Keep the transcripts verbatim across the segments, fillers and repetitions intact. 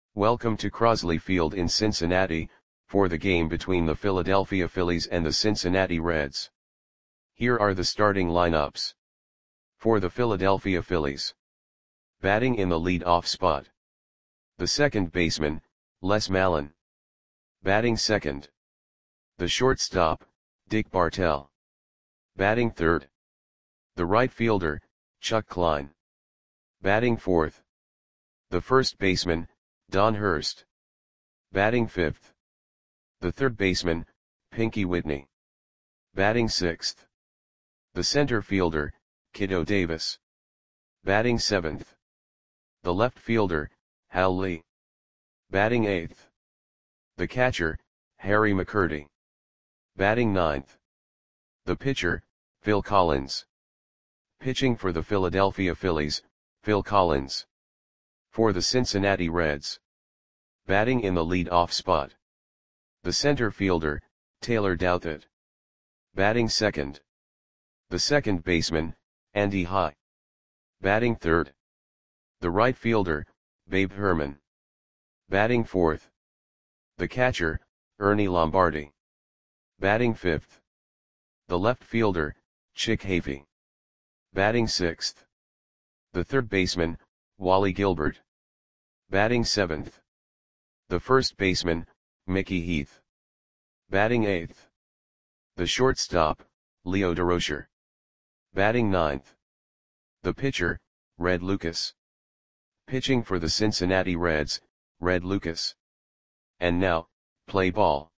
Welcome to Crosley Field in Cincinnati, for the game between the Philadelphia Phillies and the Cincinnati Reds. Here are the starting lineups. For the Philadelphia Phillies. Batting in the lead-off spot. The second baseman, Les Mallon. Batting second. The shortstop, Dick Bartell. Batting third. The right fielder, Chuck Klein. Batting fourth. The first baseman, Don Hurst. Batting fifth. The third baseman, Pinky Whitney. Batting sixth. The center fielder, Kiddo Davis. Batting seventh. The left fielder, Hal Lee. Batting eighth. The catcher, Harry McCurdy. Batting ninth. The pitcher, Phil Collins. Pitching for the Philadelphia Phillies, Phil Collins. For the Cincinnati Reds. Batting in the lead-off spot. The center fielder, Taylor Douthit. Batting second. The second baseman, Andy High. Batting third. The right fielder, Babe Herman. Batting fourth. The catcher, Ernie Lombardi. Batting fifth. The left fielder, Chick Hafey. Batting sixth. The third baseman, Wally Gilbert. Batting seventh. The first baseman, Mickey Heath. Batting eighth. The shortstop, Leo Durocher. Batting ninth. The pitcher, Red Lucas. Pitching for the Cincinnati Reds, Red Lucas. And now, play ball.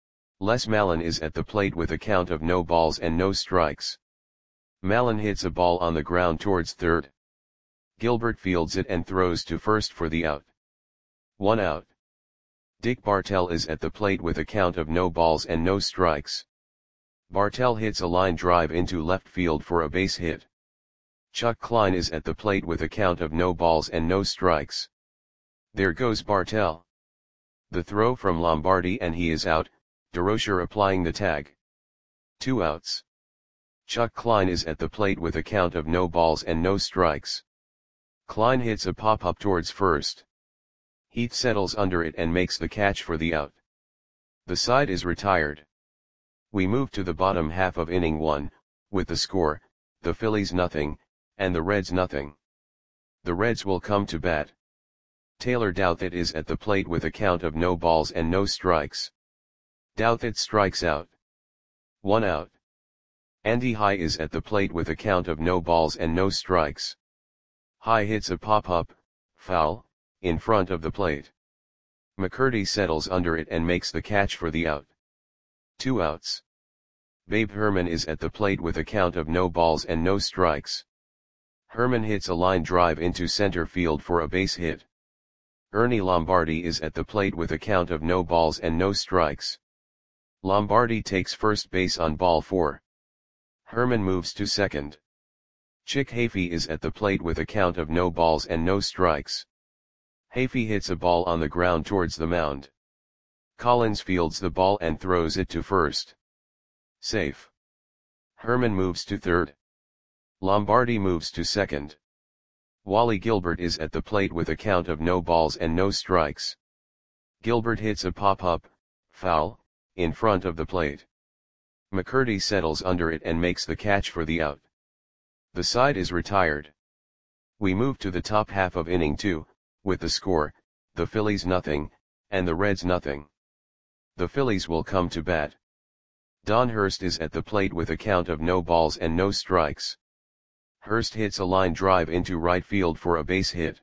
Les Mallon is at the plate with a count of no balls and no strikes. Mallon hits a ball on the ground towards third. Gilbert fields it and throws to first for the out. One out. Dick Bartell is at the plate with a count of no balls and no strikes. Bartell hits a line drive into left field for a base hit. Chuck Klein is at the plate with a count of no balls and no strikes. There goes Bartell. The throw from Lombardi and he is out, Durocher applying the tag. Two outs. Chuck Klein is at the plate with a count of no balls and no strikes. Klein hits a pop-up towards first. Heath settles under it and makes the catch for the out. The side is retired. We move to the bottom half of inning one, with the score, the Phillies nothing, and the Reds nothing. The Reds will come to bat. Taylor Douthit is at the plate with a count of no balls and no strikes. Douthit strikes out. One out. Andy High is at the plate with a count of no balls and no strikes. High hits a pop-up, foul, in front of the plate. McCurdy settles under it and makes the catch for the out. Two outs. Babe Herman is at the plate with a count of no balls and no strikes. Herman hits a line drive into center field for a base hit. Ernie Lombardi is at the plate with a count of no balls and no strikes. Lombardi takes first base on ball four. Herman moves to second. Chick Hafey is at the plate with a count of no balls and no strikes. Hafey hits a ball on the ground towards the mound. Collins fields the ball and throws it to first. Safe. Herman moves to third. Lombardi moves to second. Wally Gilbert is at the plate with a count of no balls and no strikes. Gilbert hits a pop-up, foul, in front of the plate. McCurdy settles under it and makes the catch for the out. The side is retired. We move to the top half of inning two, with the score, the Phillies nothing, and the Reds nothing. The Phillies will come to bat. Don Hurst is at the plate with a count of no balls and no strikes. Hurst hits a line drive into right field for a base hit.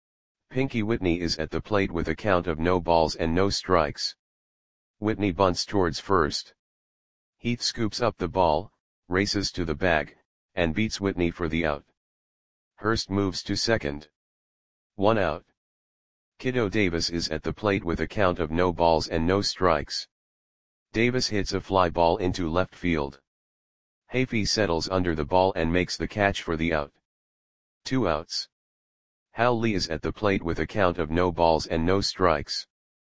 Pinky Whitney is at the plate with a count of no balls and no strikes. Whitney bunts towards first. Heath scoops up the ball, races to the bag, and beats Whitney for the out. Hurst moves to second. One out. Kiddo Davis is at the plate with a count of no balls and no strikes. Davis hits a fly ball into left field. Hafey settles under the ball and makes the catch for the out. Two outs. Hal Lee is at the plate with a count of no balls and no strikes.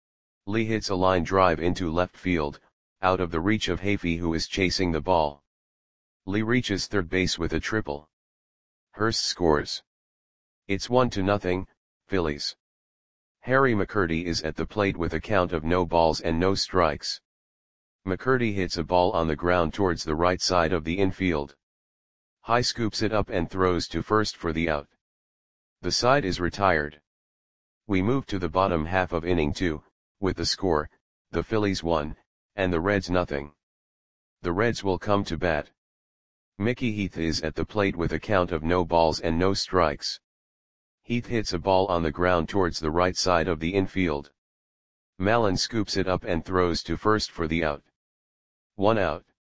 Lee hits a line drive into left field, out of the reach of Hafey who is chasing the ball. Lee reaches third base with a triple. Hurst scores. It's one to nothing, Phillies. Harry McCurdy is at the plate with a count of no balls and no strikes. McCurdy hits a ball on the ground towards the right side of the infield. High scoops it up and throws to first for the out. The side is retired. We move to the bottom half of inning two, with the score, the Phillies one, and the Reds nothing. The Reds will come to bat. Mickey Heath is at the plate with a count of no balls and no strikes. Heath hits a ball on the ground towards the right side of the infield. Mallon scoops it up and throws to first for the out. One out.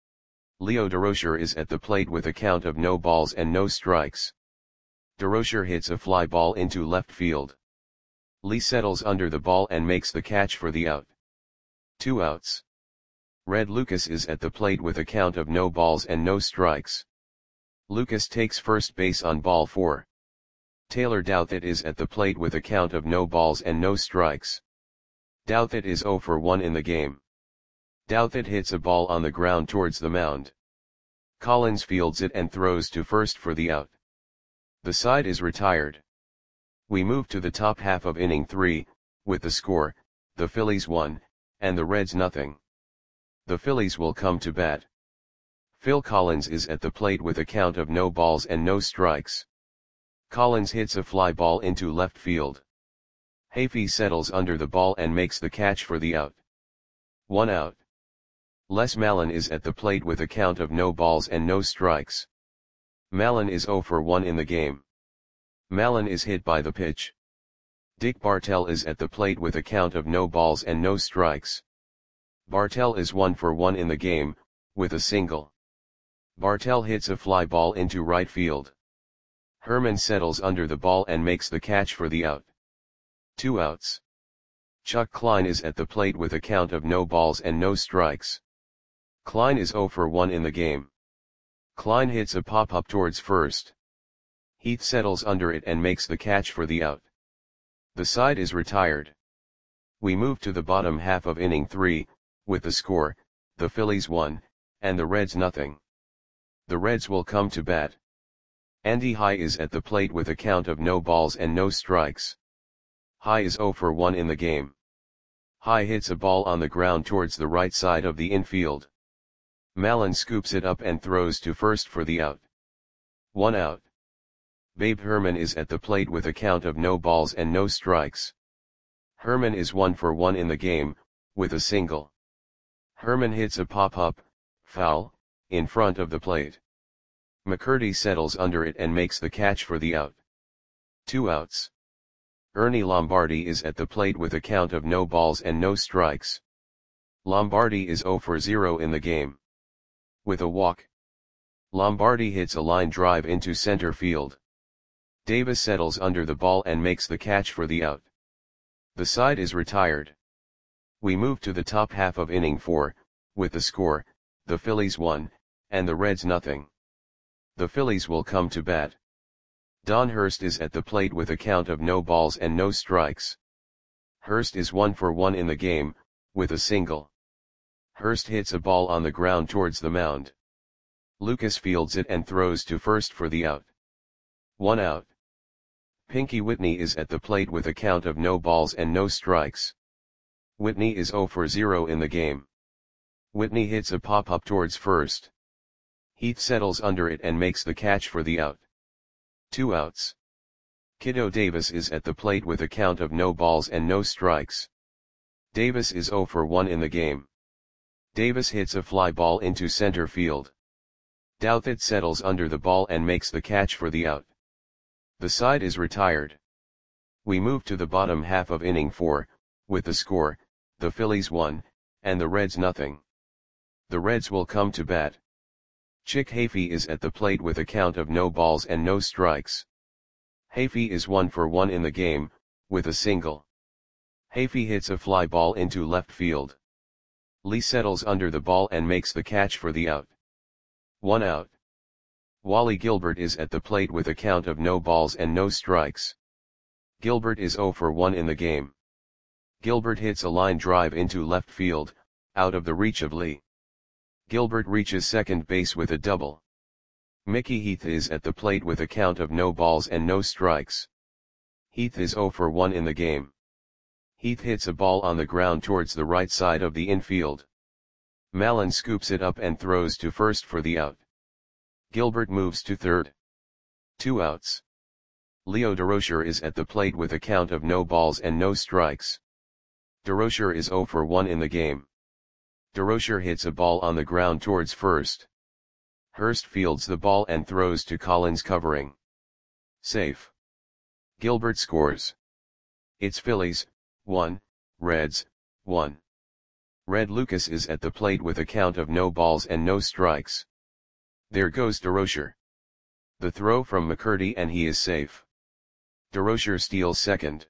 Leo Durocher is at the plate with a count of no balls and no strikes. Durocher hits a fly ball into left field. Lee settles under the ball and makes the catch for the out. Two outs. Red Lucas is at the plate with a count of no balls and no strikes. Lucas takes first base on ball four. Taylor Douthit is at the plate with a count of no balls and no strikes. Douthit is oh for one in the game. Douthit hits a ball on the ground towards the mound. Collins fields it and throws to first for the out. The side is retired. We move to the top half of inning three, with the score, the Phillies one, and the Reds nothing. The Phillies will come to bat. Phil Collins is at the plate with a count of no balls and no strikes. Collins hits a fly ball into left field. Hafey settles under the ball and makes the catch for the out. One out. Les Mallon is at the plate with a count of no balls and no strikes. Mallon is oh for one in the game. Mallon is hit by the pitch. Dick Bartell is at the plate with a count of no balls and no strikes. Bartell is one for one in the game, with a single. Bartell hits a fly ball into right field. Herman settles under the ball and makes the catch for the out. Two outs. Chuck Klein is at the plate with a count of no balls and no strikes. Klein is oh for one in the game. Klein hits a pop-up towards first. Heath settles under it and makes the catch for the out. The side is retired. We move to the bottom half of inning three, with the score, the Phillies one, and the Reds nothing. The Reds will come to bat. Andy High is at the plate with a count of no balls and no strikes. High is oh for one in the game. High hits a ball on the ground towards the right side of the infield. Mallon scoops it up and throws to first for the out. One out. Babe Herman is at the plate with a count of no balls and no strikes. Herman is one for one in the game, with a single. Herman hits a pop-up, foul, in front of the plate. McCurdy settles under it and makes the catch for the out. Two outs. Ernie Lombardi is at the plate with a count of no balls and no strikes. Lombardi is oh for zero in the game. With a walk. Lombardi hits a line drive into center field. Davis settles under the ball and makes the catch for the out. The side is retired. We move to the top half of inning four, with the score, the Phillies one, and the Reds nothing. The Phillies will come to bat. Don Hurst is at the plate with a count of no balls and no strikes. Hurst is one for one in the game, with a single. Hurst hits a ball on the ground towards the mound. Lucas fields it and throws to first for the out. One out. Pinky Whitney is at the plate with a count of no balls and no strikes. Whitney is oh for zero in the game. Whitney hits a pop-up towards first. Heath settles under it and makes the catch for the out. Two outs. Kiddo Davis is at the plate with a count of no balls and no strikes. Davis is oh for one in the game. Davis hits a fly ball into center field. Douthit settles under the ball and makes the catch for the out. The side is retired. We move to the bottom half of inning four, with the score, the Phillies one, and the Reds nothing. The Reds will come to bat. Chick Hafey is at the plate with a count of no balls and no strikes. Hafey is one for one in the game, with a single. Hafey hits a fly ball into left field. Lee settles under the ball and makes the catch for the out. One out. Wally Gilbert is at the plate with a count of no balls and no strikes. Gilbert is oh for one in the game. Gilbert hits a line drive into left field, out of the reach of Lee. Gilbert reaches second base with a double. Mickey Heath is at the plate with a count of no balls and no strikes. Heath is oh for one in the game. Heath hits a ball on the ground towards the right side of the infield. Mallon scoops it up and throws to first for the out. Gilbert moves to third. Two outs. Leo Durocher is at the plate with a count of no balls and no strikes. Durocher is zero for one in the game. Durocher hits a ball on the ground towards first. Hurst fields the ball and throws to Collins covering. Safe. Gilbert scores. It's Phillies, one, Reds, one. Red Lucas is at the plate with a count of no balls and no strikes. There goes Durocher. The throw from McCurdy and he is safe. Durocher steals second.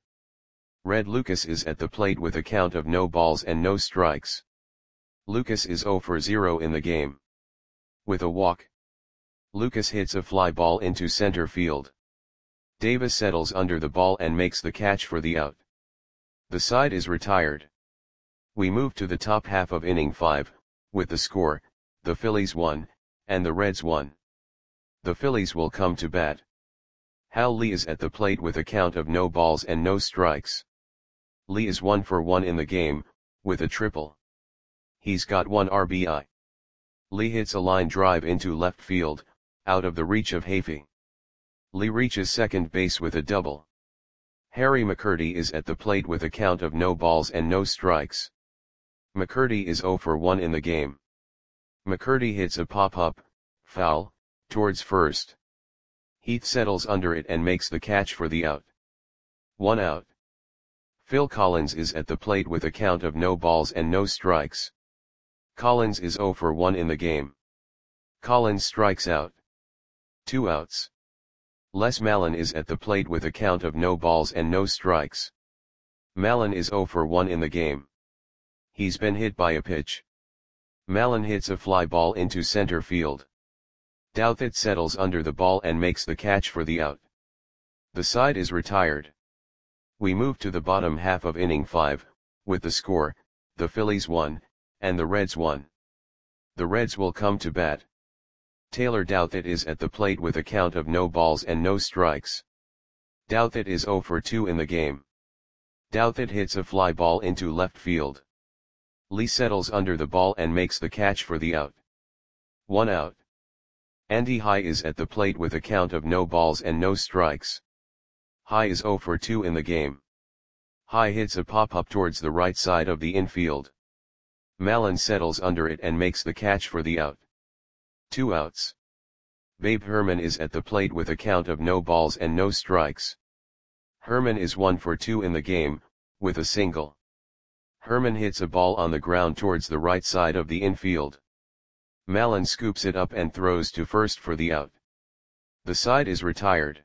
Red Lucas is at the plate with a count of no balls and no strikes. Lucas is zero for zero in the game. With a walk, Lucas hits a fly ball into center field. Davis settles under the ball and makes the catch for the out. The side is retired. We move to the top half of inning five, with the score, the Phillies won, and the Reds won. The Phillies will come to bat. Hal Lee is at the plate with a count of no balls and no strikes. Lee is one for one in the game, with a triple. He's got one R B I. Lee hits a line drive into left field, out of the reach of Hafey. Lee reaches second base with a double. Harry McCurdy is at the plate with a count of no balls and no strikes. McCurdy is zero for one in the game. McCurdy hits a pop-up, foul, towards first. Heath settles under it and makes the catch for the out. One out. Phil Collins is at the plate with a count of no balls and no strikes. Collins is zero for one in the game. Collins strikes out. Two outs. Les Mallon is at the plate with a count of no balls and no strikes. Mallon is zero for one in the game. He's been hit by a pitch. Mallon hits a fly ball into center field. Douthit settles under the ball and makes the catch for the out. The side is retired. We move to the bottom half of inning five, with the score, the Phillies won, and the Reds won. The Reds will come to bat. Taylor Douthit is at the plate with a count of no balls and no strikes. Douthit is zero for two in the game. Douthit hits a fly ball into left field. Lee settles under the ball and makes the catch for the out. One out. Andy High is at the plate with a count of no balls and no strikes. High is zero for two in the game. High hits a pop-up towards the right side of the infield. Mallon settles under it and makes the catch for the out. Two outs. Babe Herman is at the plate with a count of no balls and no strikes. Herman is one for two in the game, with a single. Herman hits a ball on the ground towards the right side of the infield. Mallon scoops it up and throws to first for the out. The side is retired.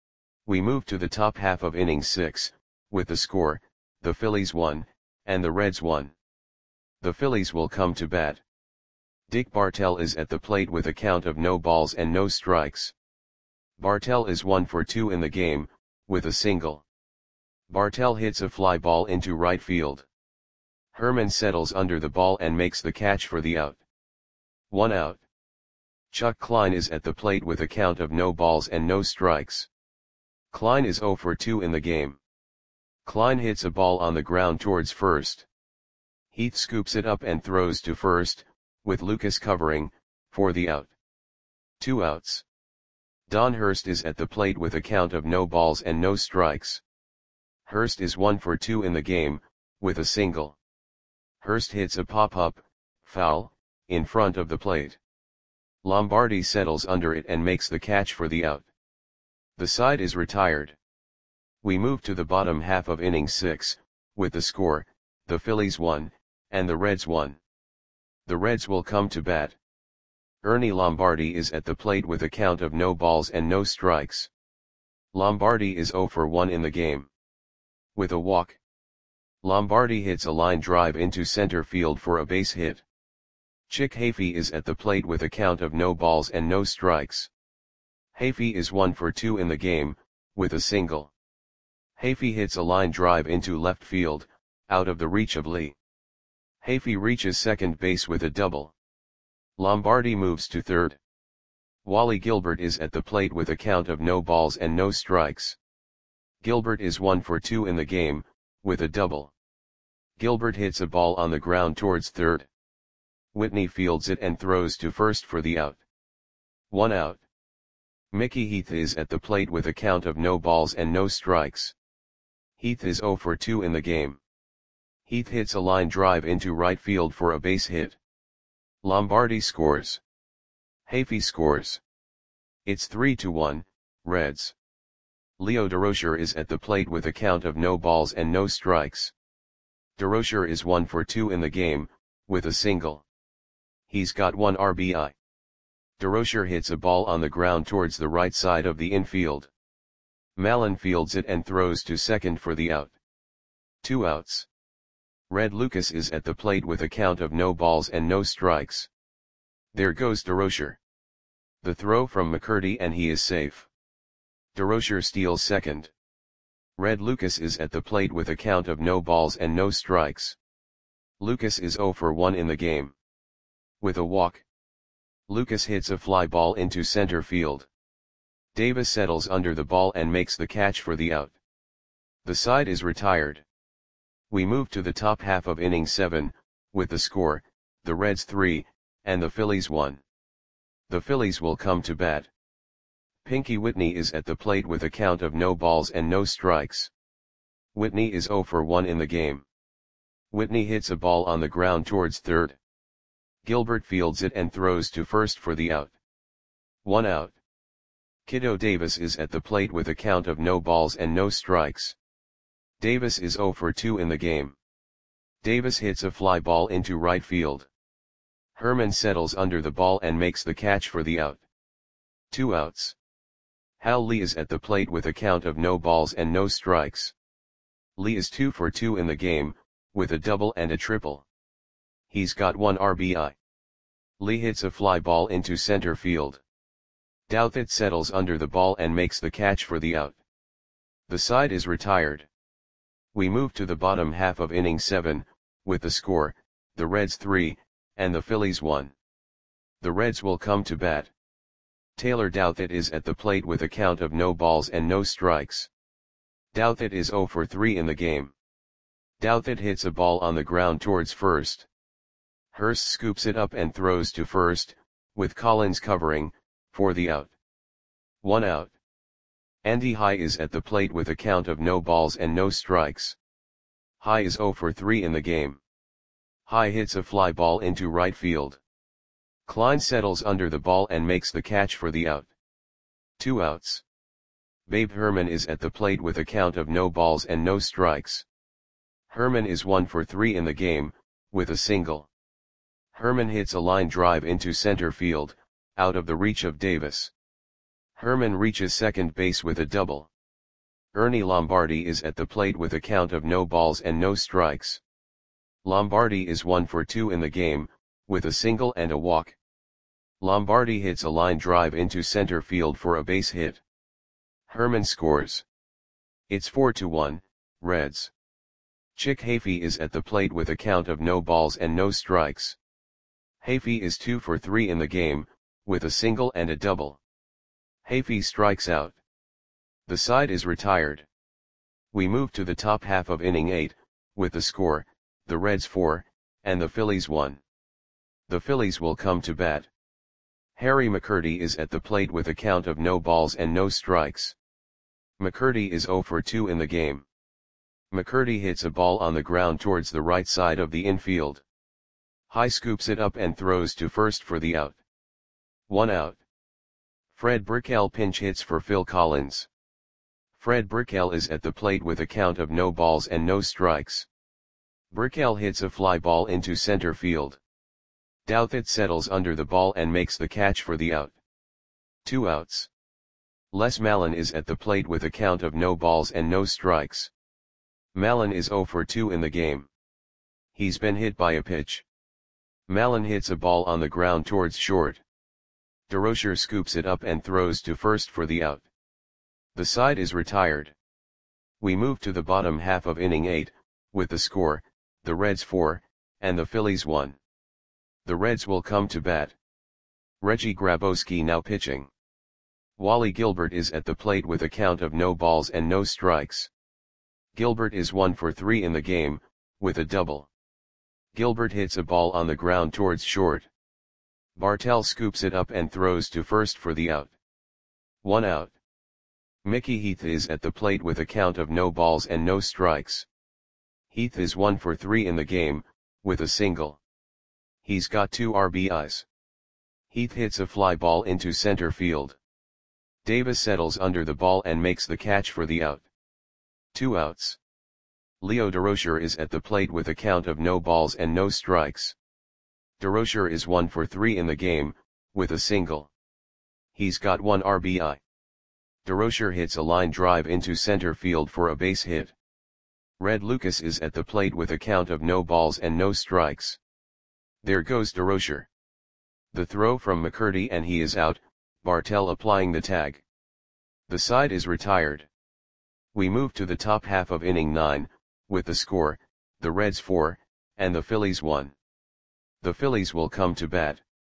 We move to the top half of inning six, with the score, the Phillies won, and the Reds won. The Phillies will come to bat. Dick Bartell is at the plate with a count of no balls and no strikes. Bartell is one for two in the game, with a single. Bartell hits a fly ball into right field. Herman settles under the ball and makes the catch for the out. One out. Chuck Klein is at the plate with a count of no balls and no strikes. Klein is zero for two in the game. Klein hits a ball on the ground towards first. Heath scoops it up and throws to first, with Lucas covering, for the out. Two outs. Don Hurst is at the plate with a count of no balls and no strikes. Hurst is one for two in the game, with a single. Hurst hits a pop-up, foul, in front of the plate. Lombardi settles under it and makes the catch for the out. The side is retired. We move to the bottom half of inning six, with the score, the Phillies won, and the Reds won. The Reds will come to bat. Ernie Lombardi is at the plate with a count of no balls and no strikes. Lombardi is zero for one in the game. With a walk, Lombardi hits a line drive into center field for a base hit. Chick Hafey is at the plate with a count of no balls and no strikes. Hafey is one for two in the game, with a single. Hafey hits a line drive into left field, out of the reach of Lee. Hafey reaches second base with a double. Lombardi moves to third. Wally Gilbert is at the plate with a count of no balls and no strikes. Gilbert is one for two in the game, with a double. Gilbert hits a ball on the ground towards third. Whitney fields it and throws to first for the out. One out. Mickey Heath is at the plate with a count of no balls and no strikes. Heath is zero for two in the game. Heath hits a line drive into right field for a base hit. Lombardi scores. Hafey scores. It's three to one, Reds. Leo Durocher is at the plate with a count of no balls and no strikes. Durocher is one for two in the game, with a single. He's got one R B I. Durocher hits a ball on the ground towards the right side of the infield. Mallon fields it and throws to second for the out. Two outs. Red Lucas is at the plate with a count of no balls and no strikes. There goes Durocher. The throw from McCurdy and he is safe. Durocher steals second. Red Lucas is at the plate with a count of no balls and no strikes. Lucas is zero for one in the game. With a walk, Lucas hits a fly ball into center field. Davis settles under the ball and makes the catch for the out. The side is retired. We move to the top half of inning seven, with the score, the Reds three, and the Phillies one. The Phillies will come to bat. Pinky Whitney is at the plate with a count of no balls and no strikes. Whitney is zero for one in the game. Whitney hits a ball on the ground towards third. Gilbert fields it and throws to first for the out. One out. Kiddo Davis is at the plate with a count of no balls and no strikes. Davis is zero for two in the game. Davis hits a fly ball into right field. Herman settles under the ball and makes the catch for the out. Two outs. Hal Lee is at the plate with a count of no balls and no strikes. Lee is two for two in the game, with a double and a triple. He's got one R B I. Lee hits a fly ball into center field. Douthit settles under the ball and makes the catch for the out. The side is retired. We move to the bottom half of inning seven, with the score, the Reds three, and the Phillies one. The Reds will come to bat. Taylor Douthit is at the plate with a count of no balls and no strikes. Douthit is zero for three in the game. Douthit hits a ball on the ground towards first. Hurst scoops it up and throws to first, with Collins covering, for the out. One out. Andy High is at the plate with a count of no balls and no strikes. High is zero for three in the game. High hits a fly ball into right field. Klein settles under the ball and makes the catch for the out. Two outs. Babe Herman is at the plate with a count of no balls and no strikes. Herman is one for three in the game, with a single. Herman hits a line drive into center field, out of the reach of Davis. Herman reaches second base with a double. Ernie Lombardi is at the plate with a count of no balls and no strikes. Lombardi is one for two in the game, with a single and a walk. Lombardi hits a line drive into center field for a base hit. Herman scores. It's four to one, Reds. Chick Hafey is at the plate with a count of no balls and no strikes. Hafey is two for three in the game, with a single and a double. Hafey strikes out. The side is retired. We move to the top half of inning eight, with the score, the Reds four, and the Phillies one. The Phillies will come to bat. Harry McCurdy is at the plate with a count of no balls and no strikes. McCurdy is zero for two in the game. McCurdy hits a ball on the ground towards the right side of the infield. High scoops it up and throws to first for the out. One out. Fred Brickell pinch hits for Phil Collins. Fred Brickell is at the plate with a count of no balls and no strikes. Brickell hits a fly ball into center field. Douthit settles under the ball and makes the catch for the out. Two outs. Les Mallon is at the plate with a count of no balls and no strikes. Mallon is zero for two in the game. He's been hit by a pitch. Mallon hits a ball on the ground towards short. Durocher scoops it up and throws to first for the out. The side is retired. We move to the bottom half of inning eight, with the score, the Reds four, and the Phillies one. The Reds will come to bat. Reggie Grabowski now pitching. Wally Gilbert is at the plate with a count of no balls and no strikes. Gilbert is one for three in the game, with a double. Gilbert hits a ball on the ground towards short. Bartell scoops it up and throws to first for the out. One out. Mickey Heath is at the plate with a count of no balls and no strikes. Heath is one for three in the game, with a single. He's got two R B Is. Heath hits a fly ball into center field. Davis settles under the ball and makes the catch for the out. Two outs. Leo Durocher is at the plate with a count of no balls and no strikes. Durocher is one for three in the game, with a single. He's got one R B I. Durocher hits a line drive into center field for a base hit. Red Lucas is at the plate with a count of no balls and no strikes. There goes Durocher. The throw from McCurdy and he is out, Bartell applying the tag. The side is retired. We move to the top half of inning nine, with the score, the Reds four, and the Phillies one. The Phillies will come to bat.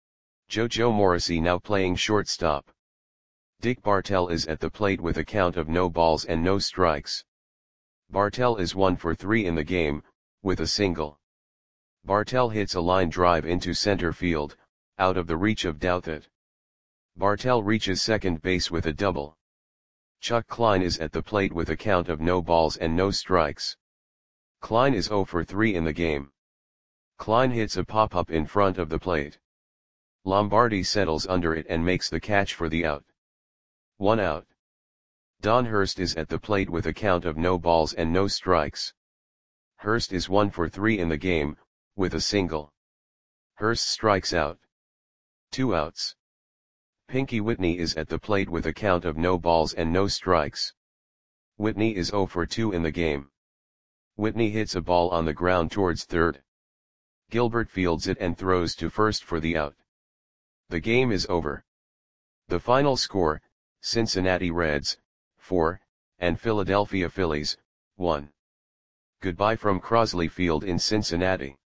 JoJo Morrissey now playing shortstop. Dick Bartell is at the plate with a count of no balls and no strikes. Bartell is one for three in the game, with a single. Bartell hits a line drive into center field, out of the reach of Douthit. Bartell reaches second base with a double. Chuck Klein is at the plate with a count of no balls and no strikes. Klein is zero for three in the game. Klein hits a pop-up in front of the plate. Lombardi settles under it and makes the catch for the out. One out. Don Hurst is at the plate with a count of no balls and no strikes. Hurst is one for three in the game, with a single. Hurst strikes out. Two outs. Pinky Whitney is at the plate with a count of no balls and no strikes. Whitney is zero for two in the game. Whitney hits a ball on the ground towards third. Gilbert fields it and throws to first for the out. The game is over. The final score, Cincinnati Reds, four, and Philadelphia Phillies, one. Goodbye from Crosley Field in Cincinnati.